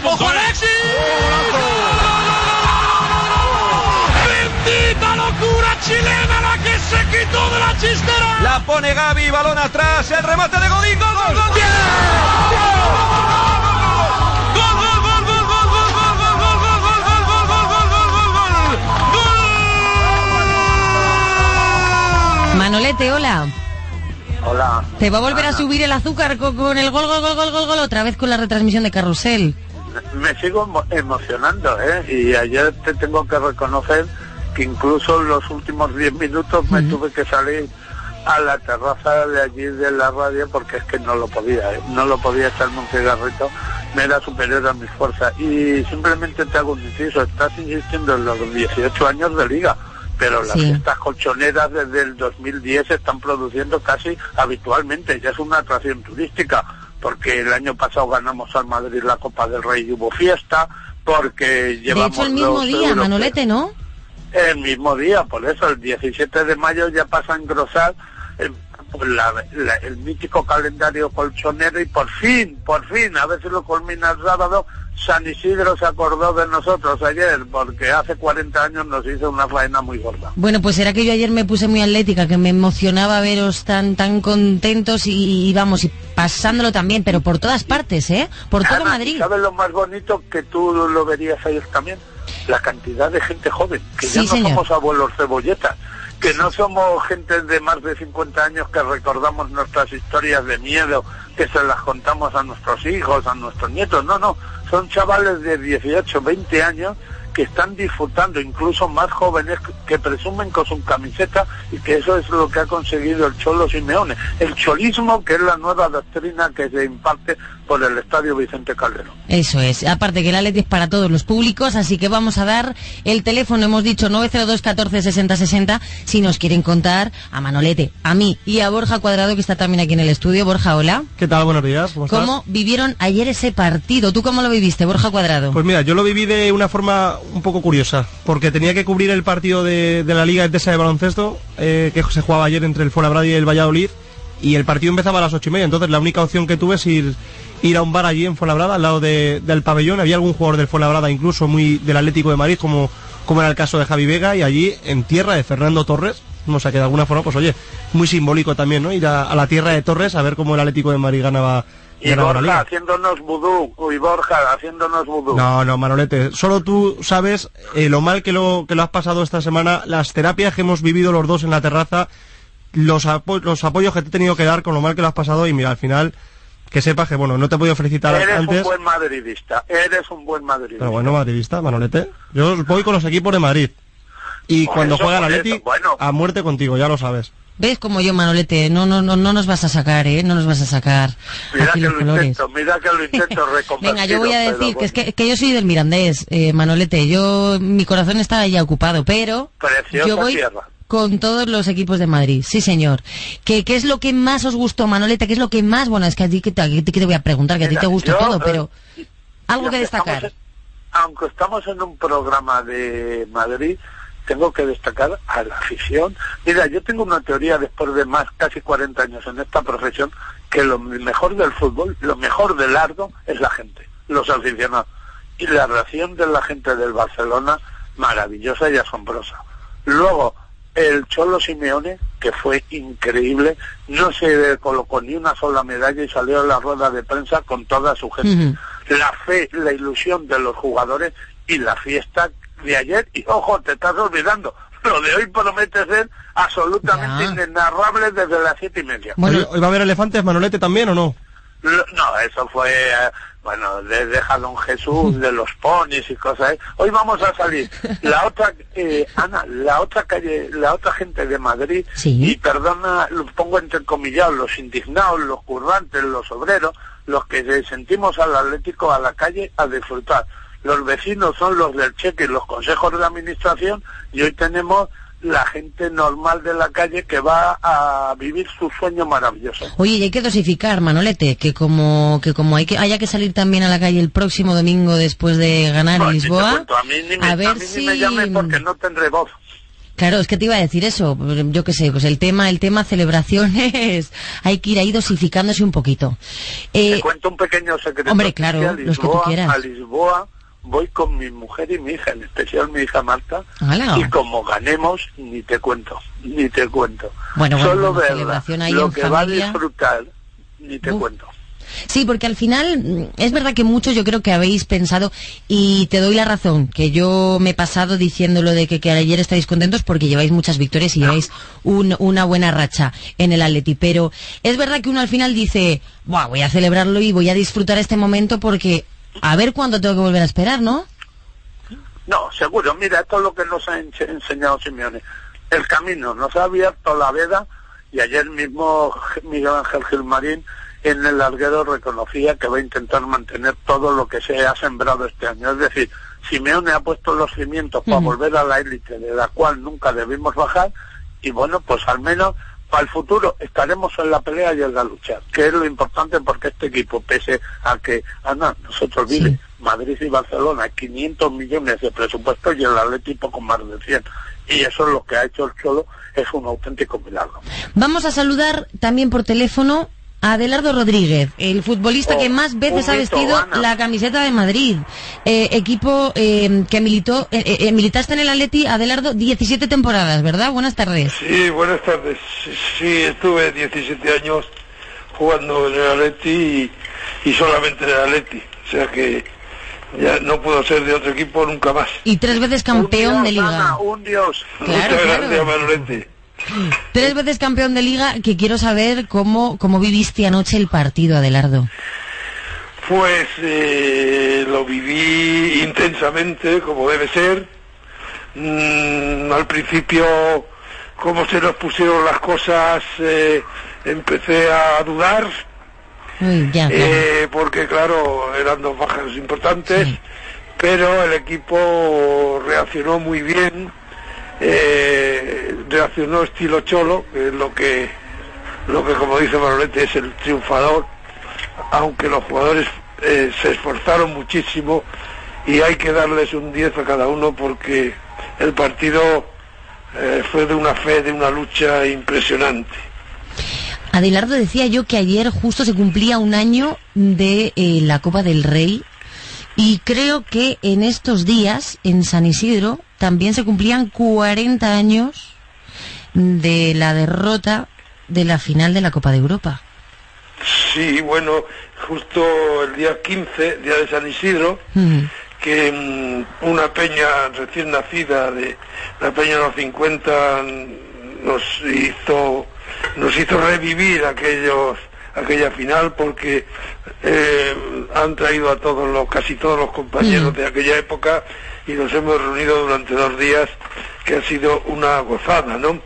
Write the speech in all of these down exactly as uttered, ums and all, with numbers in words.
¡Ojo, Alexis! ¡Bendita locura chilena la que se quitó de la chistera! La pone Gavi, balón atrás, el remate de Godín, gol, gol, gol. ¡Bien! Manolete, hola. Hola. ¿Te va a volver Ana. a subir el azúcar con, con el gol, gol, gol, gol, gol, gol, otra vez con la retransmisión de Carrusel? Me sigo emo- emocionando, ¿eh? Y ayer te tengo que reconocer que incluso en los últimos diez minutos me uh-huh. tuve que salir a la terraza de allí de la radio porque es que no lo podía, ¿eh? No lo podía echarme un cigarrito, me era superior a mis fuerzas. Y simplemente te hago un inciso, estás insistiendo en los dieciocho años de liga, pero las sí. fiestas colchoneras desde el dos mil diez se están produciendo casi habitualmente, ya es una atracción turística, porque el año pasado ganamos al Madrid la Copa del Rey y hubo fiesta, porque llevamos... De hecho, el mismo día, europeos. Manolete, ¿no? El mismo día, por eso, el diecisiete de mayo ya pasa a engrosar eh, pues la, la, el mítico calendario colchonero y por fin, por fin, a ver si lo culmina el sábado. San Isidro se acordó de nosotros ayer, porque hace cuarenta años nos hizo una faena muy gorda. Bueno, pues será que yo ayer me puse muy atlética, que me emocionaba veros tan tan contentos y, y vamos, y pasándolo también, pero por todas partes, ¿eh? Por todo Ana, Madrid. ¿sabes lo más bonito? Que tú lo verías ayer también. La cantidad de gente joven, que sí, ya no señor. somos abuelos cebolletas, que no somos gente de más de cincuenta años que recordamos nuestras historias de miedo, que se las contamos a nuestros hijos, a nuestros nietos, no, no, son chavales de dieciocho, veinte años que están disfrutando, incluso más jóvenes que presumen con su camiseta, y que eso es lo que ha conseguido el Cholo Simeone, el cholismo, que es la nueva doctrina que se imparte por el Estadio Vicente Calderón. Eso es, aparte que el Atleti es para todos los públicos, así que vamos a dar el teléfono, hemos dicho nueve cero dos, catorce, sesenta, sesenta, si nos quieren contar a Manolete, a mí y a Borja Cuadrado, que está también aquí en el estudio. Borja, hola. ¿Qué tal? Buenos días. ¿Cómo estás? ¿Cómo vivieron ayer ese partido? ¿Tú cómo lo viviste, Borja Cuadrado? Pues mira, yo lo viví de una forma un poco curiosa, porque tenía que cubrir el partido de, de la Liga Endesa de Baloncesto, eh, que se jugaba ayer entre el Fuenlabrada y el Valladolid, y el partido empezaba a las ocho y media, entonces la única opción que tuve es ir, ir a un bar allí en Fuenlabrada, al lado de, del pabellón. Había algún jugador del Fuenlabrada, incluso muy del Atlético de Madrid, como, como era el caso de Javi Vega, y allí en tierra de Fernando Torres, o sea que de alguna forma, pues oye, muy simbólico también, ¿no? Ir a, a la tierra de Torres a ver cómo el Atlético de Madrid ganaba. Y Borja haciéndonos vudú, uy Borja haciéndonos vudú. No, no, Manolete, solo tú sabes eh, lo mal que lo que lo has pasado esta semana, las terapias que hemos vivido los dos en la terraza, los, apo los apoyos que te he tenido que dar con lo mal que lo has pasado, y mira, al final, que sepas que, bueno, no te he podido felicitar eres antes. Eres un buen madridista, eres un buen madridista. Pero bueno, madridista, Manolete, yo voy con los equipos de Madrid, y por cuando eso, juega el Atleti, bueno. a muerte contigo, ya lo sabes. ¿Ves como yo, Manolete? No, no, no, no nos vas a sacar, ¿eh? No nos vas a sacar. Mira que lo colores. intento, mira que lo intento reconvertir. Venga, yo voy a decir bueno. que es que, que yo soy del Mirandés, eh, Manolete. Yo, mi corazón está ya ocupado, pero Preciosa yo voy tierra. Con todos los equipos de Madrid, sí señor. ¿Qué, ¿Qué es lo que más os gustó, Manolete? ¿Qué es lo que más? Bueno, es que a ti que te, que te voy a preguntar, que mira, a ti te gustó yo, todo, pero eh, algo que destacar. En, aunque estamos en un programa de Madrid, tengo que destacar a la afición. Mira, yo tengo una teoría después de más casi cuarenta años en esta profesión, que lo mejor del fútbol, lo mejor del largo es la gente, los aficionados. Y la reacción de la gente del Barcelona, maravillosa y asombrosa. Luego, el Cholo Simeone, que fue increíble, no se colocó ni una sola medalla y salió a la rueda de prensa con toda su gente. Uh-huh. La fe, la ilusión de los jugadores y la fiesta de ayer, y ojo, te estás olvidando, lo de hoy promete ser absolutamente ya. inenarrable desde las siete y media. Bueno, ¿hoy va a haber elefantes, Manolete, también o no? No, eso fue, eh, bueno, desde Jalón Jesús, de los ponis y cosas. ¿eh? Hoy vamos a salir. La otra, eh, Ana, la otra calle, la otra gente de Madrid, ¿sí? Y perdona, lo pongo entrecomillados, los indignados, los currantes, los obreros, los que sentimos al Atlético a la calle a disfrutar. Los vecinos son los del cheque y los consejos de administración, y hoy tenemos la gente normal de la calle que va a vivir su sueño maravilloso. Oye, y hay que dosificar, Manolete, que como que como hay que haya que salir también a la calle el próximo domingo después de ganar no, en Lisboa, cuento, a mí ni me, a ver a mí si ni me llame porque no tendré voz. Claro, es que te iba a decir eso, yo qué sé, pues el tema, el tema celebraciones, hay que ir ahí dosificándose un poquito. Eh, te cuento un pequeño secreto. Hombre, claro, Lisboa, los que tú quieras. A Lisboa voy con mi mujer y mi hija, en especial mi hija Marta, ¡Hala! Y como ganemos, ni te cuento, ni te cuento. Bueno, bueno, Solo bueno, verla, ahí lo en que familia va a disfrutar, ni te Uf. cuento. Sí, porque al final es verdad que muchos yo creo que habéis pensado, y te doy la razón, que yo me he pasado diciéndolo de que, que ayer estáis contentos porque lleváis muchas victorias y lleváis un, una buena racha en el Atleti, pero es verdad que uno al final dice, buah, voy a celebrarlo y voy a disfrutar este momento porque a ver cuándo tengo que volver a esperar, ¿no? No, seguro, mira, esto es lo que nos ha ense- enseñado Simeone. El camino nos ha abierto la veda, y ayer mismo Miguel Ángel Gilmarín en el larguero reconocía que va a intentar mantener todo lo que se ha sembrado este año. Es decir, Simeone ha puesto los cimientos para Uh-huh. volver a la élite, de la cual nunca debimos bajar, y bueno, pues al menos para el futuro estaremos en la pelea y en la lucha, que es lo importante, porque este equipo, pese a que, Ana, no se te olvide, Sí. Madrid y Barcelona, quinientos millones de presupuesto y el Atleti poco más de cien. Y eso es lo que ha hecho el Cholo, es un auténtico milagro. Vamos a saludar también por teléfono a Adelardo Rodríguez, el futbolista Oh, que más veces un ha mito, vestido Ana. la camiseta de Madrid. Eh, equipo eh, que militó, eh, eh, militaste en el Atleti, Adelardo, diecisiete temporadas, ¿verdad? Buenas tardes. Sí, buenas tardes. Sí, sí, estuve diecisiete años jugando en el Atleti y, y solamente en el Atleti. O sea que ya no puedo ser de otro equipo nunca más. Y tres veces campeón un de dios, liga. Ana, un dios. Claro, Muchas claro. gracias, Manolete. Tres veces campeón de liga, que quiero saber cómo, cómo viviste anoche el partido, Adelardo. Pues eh, lo viví intensamente, como debe ser. Mm, al principio, como se nos pusieron las cosas, eh, empecé a dudar. Uy, ya, claro. Eh, porque claro, eran dos bajas importantes, Sí. pero el equipo reaccionó muy bien, eh, reaccionó estilo Cholo, que es lo que, lo que como dice Manolete es el triunfador, aunque los jugadores eh, se esforzaron muchísimo y hay que darles un diez a cada uno porque el partido eh, fue de una fe, de una lucha impresionante. Adelardo, decía yo que ayer justo se cumplía un año de eh, la Copa del Rey, y creo que en estos días en San Isidro también se cumplían cuarenta años de la derrota de la final de la Copa de Europa. Sí, bueno, justo el día quince, día de San Isidro, Mm. que mm, una peña recién nacida de la peña de los cincuenta nos hizo nos hizo revivir aquellos aquella final porque eh, han traído a todos los casi todos los compañeros Mm. de aquella época y nos hemos reunido durante dos días, que ha sido una gozada, ¿no?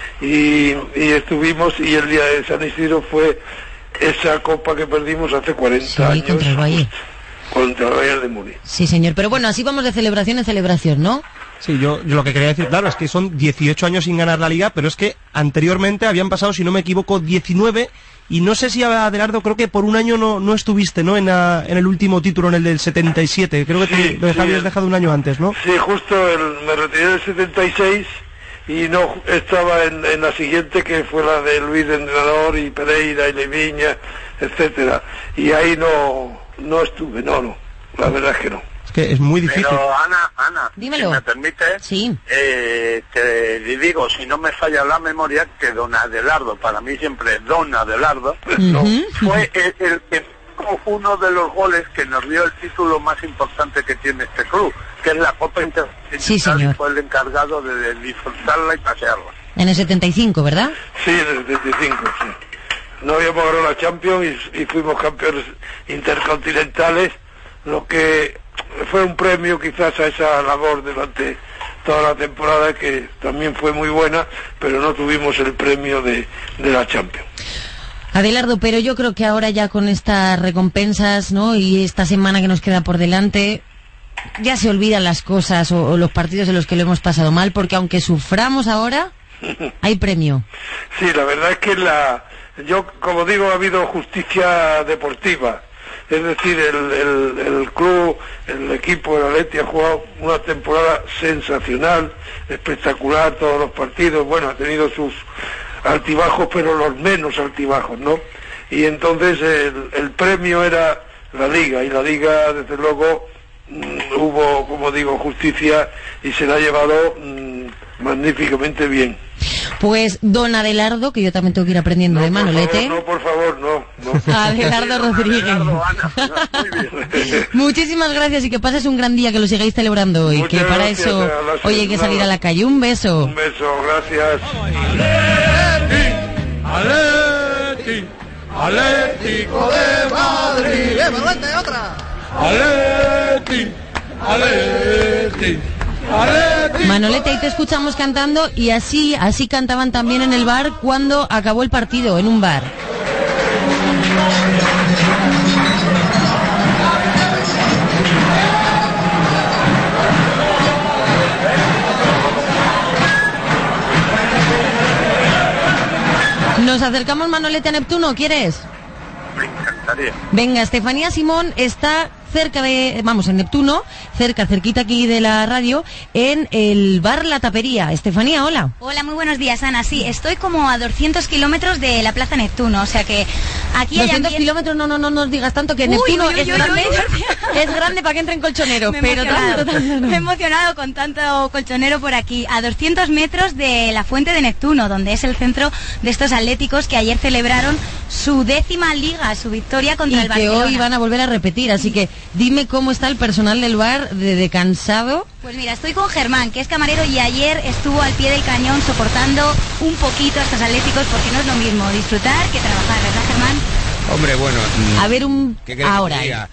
Y, y estuvimos, y el día de San Isidro fue esa copa que perdimos hace cuarenta Sí, años contra el Bayern. contra el Bayern de Múnich. Sí, señor. Pero bueno, así vamos de celebración en celebración, ¿no? Sí, yo, yo lo que quería decir, claro, es que son dieciocho años sin ganar la Liga, pero es que anteriormente habían pasado, si no me equivoco, diecinueve, y no sé si, Adelardo, creo que por un año no, no estuviste, ¿no?, en, la- en el último título, en el del setenta y siete, creo que Sí, te, lo sí, habías el- dejado un año antes, ¿no? Sí, justo el, me retiré del setenta y seis y no estaba en, en la siguiente, que fue la de Luis de entrenador y Pereira y Leviña, etcétera, y ahí no no estuve, no, no, la verdad es que no. Es que es muy difícil. Pero Ana, Ana, Dímelo. si me permite, Sí. eh, te digo, si no me falla la memoria, que don Adelardo, para mí siempre don Adelardo, No. Ujú. fue el, el que marcó uno de los goles que nos dio el título más importante que tiene este club, que es la Copa Internacional. Sí, señor. Y fue el encargado de, de disfrutarla y pasearla. En el setenta y cinco, ¿verdad? Sí, en el setenta y cinco, sí. No habíamos ganado la Champions y, y fuimos campeones intercontinentales, lo que fue un premio quizás a esa labor durante toda la temporada, que también fue muy buena, pero no tuvimos el premio de, de la Champions. Adelardo, pero yo creo que ahora ya con estas recompensas, ¿no?, y esta semana que nos queda por delante, ya se olvidan las cosas o, o los partidos en los que lo hemos pasado mal, porque aunque suframos ahora, hay premio. Sí, la verdad es que la, yo, como digo, ha habido justicia deportiva, Es decir, el, el, el club, el equipo del Atleti ha jugado una temporada sensacional, espectacular, todos los partidos, bueno, ha tenido sus altibajos, pero los menos altibajos, ¿no? Y entonces el, el premio era la Liga, y la Liga, desde luego, mmm, hubo, como digo, justicia, y se la ha llevado mmm, magníficamente bien. Pues don Adelardo, que yo también tengo que ir aprendiendo no, de Manolete. No, por favor, no. no. Adelardo Rodríguez. Adelardo, Ana, muy bien. Muchísimas gracias y que pases un gran día, que lo sigáis celebrando hoy. Muchas que para gracias, eso hoy hay que salir a la calle. Un beso. Un beso, gracias. Atleti, Atlético de Madrid. ¡Eh, Manolete, otra! Atleti, Atleti. Manolete, ahí te escuchamos cantando, y así, así cantaban también en el bar cuando acabó el partido, en un bar. Nos acercamos, Manolete, a Neptuno, ¿quieres? Me encantaría. Venga, Estefanía Simón está cerca de, vamos, en Neptuno, cerca, cerquita aquí de la radio, en el bar La Tapería. Estefanía, hola. Hola, muy buenos días, Ana. Sí, estoy como a doscientos kilómetros de la Plaza Neptuno, o sea que aquí hay doscientos ambien... kilómetros, no, no, no nos digas tanto, que Uy, Neptuno uy, uy, es, uy, grande, uy, uy. es grande para que entren colchoneros, Me he pero emocionado. tanto, tanto, no. Me he emocionado con tanto colchonero por aquí, a doscientos metros de la Fuente de Neptuno, donde es el centro de estos atléticos que ayer celebraron su décima liga, su victoria contra y el Barcelona. que hoy van a volver a repetir, así que dime cómo está el personal del bar de, de cansado. Pues mira, estoy con Germán, que es camarero, y ayer estuvo al pie del cañón soportando un poquito a estos atléticos, porque no es lo mismo disfrutar que trabajar, ¿verdad, Germán? Hombre, bueno, a ver un ¿qué querés ahora que diga?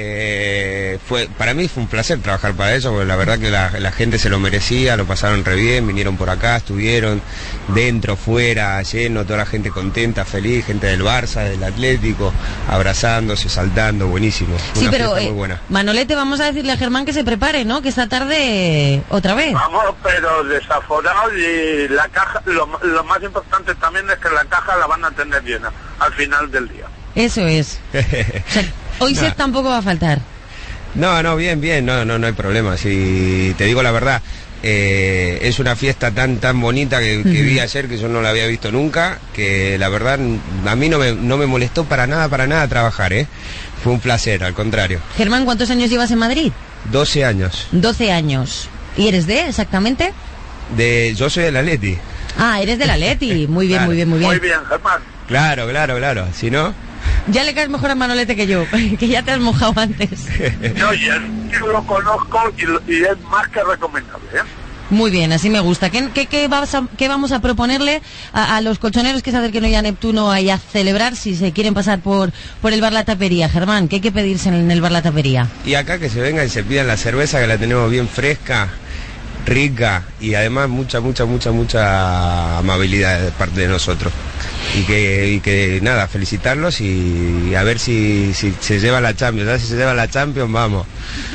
Eh, fue para mí fue un placer trabajar para ellos, porque la verdad que la, la gente se lo merecía, lo pasaron re bien, vinieron por acá, estuvieron dentro, fuera, lleno, toda la gente contenta, feliz, gente del Barça, del Atlético, abrazándose, saltando, buenísimo. Sí, una pero fiesta eh, muy buena. Manolete, vamos a decirle a Germán que se prepare, ¿no? Que esta tarde otra vez. Vamos, pero desaforados, y la caja, lo, lo más importante también es que la caja la van a tener llena al final del día. Eso es. O sea, hoy No. Seth tampoco va a faltar. No, no, bien, bien, no, no, no hay problema. Si te digo la verdad, eh, es una fiesta tan, tan bonita que, que Ujú. vi ayer, que yo no la había visto nunca, que la verdad a mí no me, no me molestó para nada, para nada trabajar, ¿eh? Fue un placer, al contrario. Germán, ¿cuántos años llevas en Madrid? doce años. doce años. ¿Y eres de, exactamente? De, yo soy del Atleti. Ah, eres del Atleti. Muy bien, Claro. muy bien, muy bien. Muy bien, Germán. Claro, claro, claro. Si no, Ya le caes mejor a Manolete que yo, que ya te has mojado antes. No, y el tío lo conozco y, lo- y es más que recomendable, ¿eh? Muy bien, así me gusta. ¿Qué, qué, qué, vas a, qué vamos a proponerle a, a los colchoneros que se acerquen hoy a Neptuno ahí a celebrar, si se quieren pasar por, por el bar La Tapería? Germán, ¿qué hay que pedirse en el bar La Tapería? y acá que se vengan y se pidan la cerveza, que la tenemos bien fresca, rica, y además mucha, mucha, mucha, mucha amabilidad de parte de nosotros. Y que, y que nada, felicitarlos y a ver si, si se lleva la Champions. ¿Sabes? Si se lleva la Champions, vamos.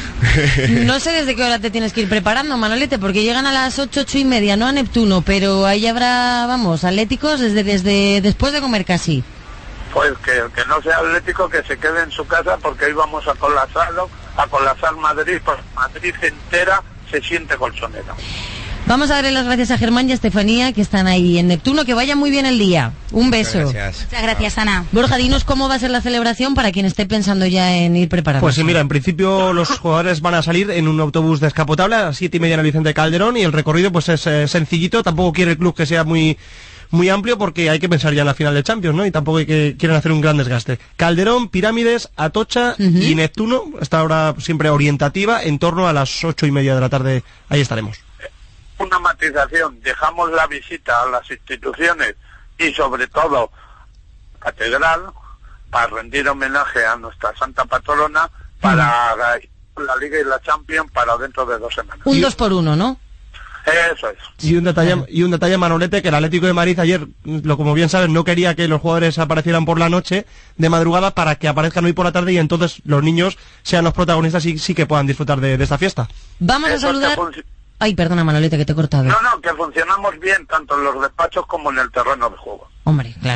No sé desde qué hora te tienes que ir preparando, Manolete, porque llegan a las ocho, ocho y media, no a Neptuno, pero ahí habrá, vamos, atléticos desde, desde después de comer casi. Pues que, que no sea atlético, que se quede en su casa, porque hoy vamos a colapsarlo, a colapsar Madrid, pues Madrid entera se siente colchonera. Vamos a darle las gracias a Germán y a Estefanía, que están ahí en Neptuno. Que vaya muy bien el día. Un beso. Muchas gracias. Muchas gracias, Ana. Borja, dinos cómo va a ser la celebración para quien esté pensando ya en ir preparando. Pues sí, mira, en principio los jugadores van a salir en un autobús descapotable a las siete y media en el Vicente Calderón, y el recorrido pues es eh, sencillito. Tampoco quiere el club que sea muy muy amplio, porque hay que pensar ya en la final de Champions, ¿no? Y tampoco hay que quieren hacer un gran desgaste. Calderón, Pirámides, Atocha Ujú. y Neptuno, esta hora siempre orientativa, en torno a las ocho y media de la tarde. Ahí estaremos. Una matización, dejamos la visita a las instituciones y sobre todo catedral para rendir homenaje a nuestra santa patrona, para la, la Liga y la Champions para dentro de dos semanas. Un dos por uno, ¿no? Eso es. Y un detalle, y un detalle, Manolete, que el Atlético de Madrid ayer, lo como bien sabes, no quería que los jugadores aparecieran por la noche, de madrugada, para que aparezcan hoy por la tarde y entonces los niños sean los protagonistas y sí que puedan disfrutar de, de esta fiesta. Vamos a Eso saludar... te func- Ay, perdona, Manolete, que te he cortado. No, no, que funcionamos bien tanto en los despachos como en el terreno de juego. Hombre, claro.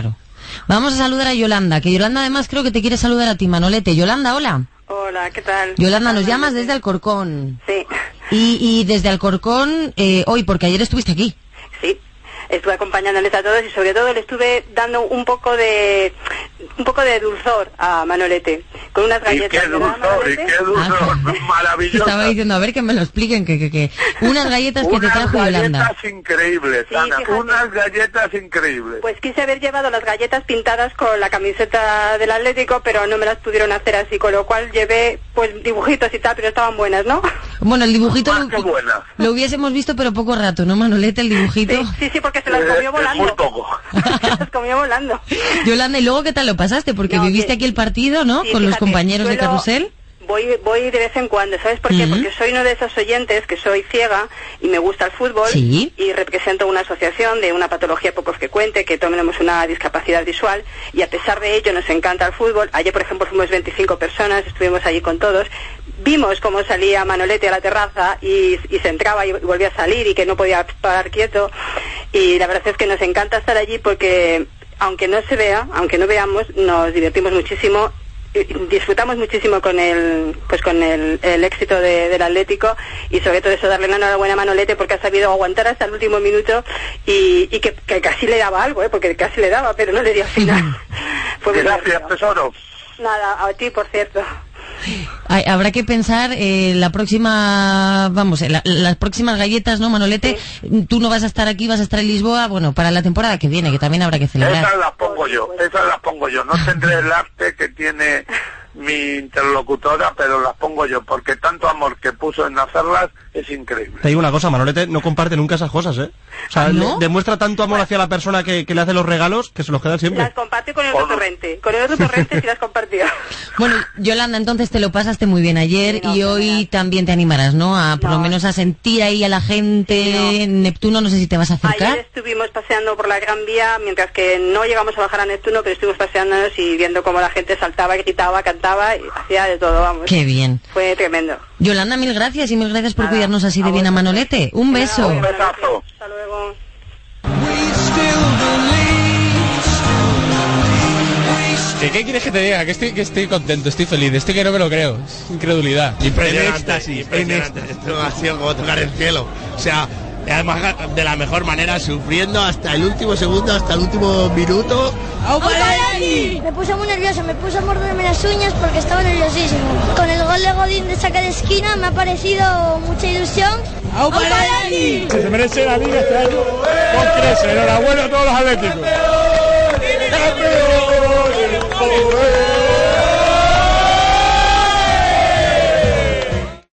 Vamos a saludar a Yolanda, que Yolanda además creo que te quiere saludar a ti, Manolete. Yolanda, hola. Hola, ¿qué tal? Yolanda, nos llamas desde Alcorcón. Sí. Y, y desde Alcorcón, eh, hoy, porque ayer estuviste aquí. Sí, estuve acompañándoles a todos y sobre todo le estuve dando un poco de un poco de dulzor a Manolete, con unas galletas. ¿Y qué dulzor? ¿Y qué dulzor? Ah, maravilloso. Estaba diciendo, a ver que me lo expliquen, que, que, que... Unas galletas que te trajo Yolanda. Unas galletas increíbles, Sí, Ana, fíjate. unas galletas increíbles. Pues quise haber llevado las galletas pintadas con la camiseta del Atlético, pero no me las pudieron hacer así, con lo cual llevé pues dibujitos y tal, pero estaban buenas, ¿no? Bueno, el dibujito Más lo, que buenas. lo hubiésemos visto, pero poco rato, ¿no, Manolete, el dibujito? Sí, sí, sí, porque se las comió Eh, volando. muy poco. Se las comió volando. Yolanda, ¿y luego qué tal lo pasaste? Porque No, viviste que- aquí el partido, ¿no? Sí, Con los fíjate, compañeros de suelo- Carrusel. Voy, voy de vez en cuando, ¿sabes por qué? Ujú. Porque soy uno de esos oyentes que soy ciega y me gusta el fútbol Sí. y represento una asociación de una patología poco frecuente, que tenemos una discapacidad visual y a pesar de ello nos encanta el fútbol. Ayer, por ejemplo, fuimos veinticinco personas, estuvimos allí con todos. Vimos cómo salía Manolete a la terraza y, y se entraba y volvía a salir y que no podía parar quieto. Y la verdad es que nos encanta estar allí porque, aunque no se vea, aunque no veamos, nos divertimos muchísimo. Y disfrutamos muchísimo con el pues con el, el éxito de, del Atlético y sobre todo eso, darle la enhorabuena a Manolete porque ha sabido aguantar hasta el último minuto y, y que, que casi le daba algo, ¿eh? Porque casi le daba, pero no le dio al final. Fue muy Gracias, divertido. tesoro. Nada, a ti, por cierto. Ay, habrá que pensar eh, la próxima, vamos, la- las próximas galletas, ¿no, Manolete? Tú no vas a estar aquí, vas a estar en Lisboa, bueno, para la temporada que viene, que también habrá que celebrar. Esas las pongo yo, esas las pongo yo. No tendré el arte que tiene mi interlocutora, pero las pongo yo, porque tanto amor que puso en hacerlas es increíble. Te digo una cosa, Manolete no comparte nunca esas cosas, ¿eh? O sea, ¿No? le- demuestra tanto amor hacia la persona que, que le hace los regalos que se los queda siempre. Las compartí con el otro torrente. Con el otro torrente sí las compartía. Bueno, Yolanda, entonces te lo pasaste muy bien ayer Sí, no, y hoy fenomenal. también te animarás, ¿no? A por No. lo menos a sentir ahí a la gente. Sí, Neptuno, no sé si te vas a acercar. Ayer estuvimos paseando por la Gran Vía, mientras que no llegamos a bajar a Neptuno, pero estuvimos paseándonos y viendo cómo la gente saltaba, gritaba, cantaba y hacía de todo, vamos. Qué bien. Fue tremendo. Yolanda, mil gracias y mil gracias por Nada, cuidarnos así de a bien a vosotros. Manolete. Un beso. Un besazo. Hasta luego. ¿Qué, ¿Qué quieres que te diga? Que estoy, que estoy contento, estoy feliz, estoy que no me lo creo. Es incredulidad. Impresionante, impresionante. Esto ha sido como tocar el cielo. O sea, y además de la mejor manera, sufriendo hasta el último segundo, hasta el último minuto. Me puse muy nervioso, me puse a morderme las uñas porque estaba nerviosísimo. Con el gol de Godín de saque de esquina me ha parecido mucha ilusión. Se merece la liga este año con creces. Enhorabuena a todos los atléticos.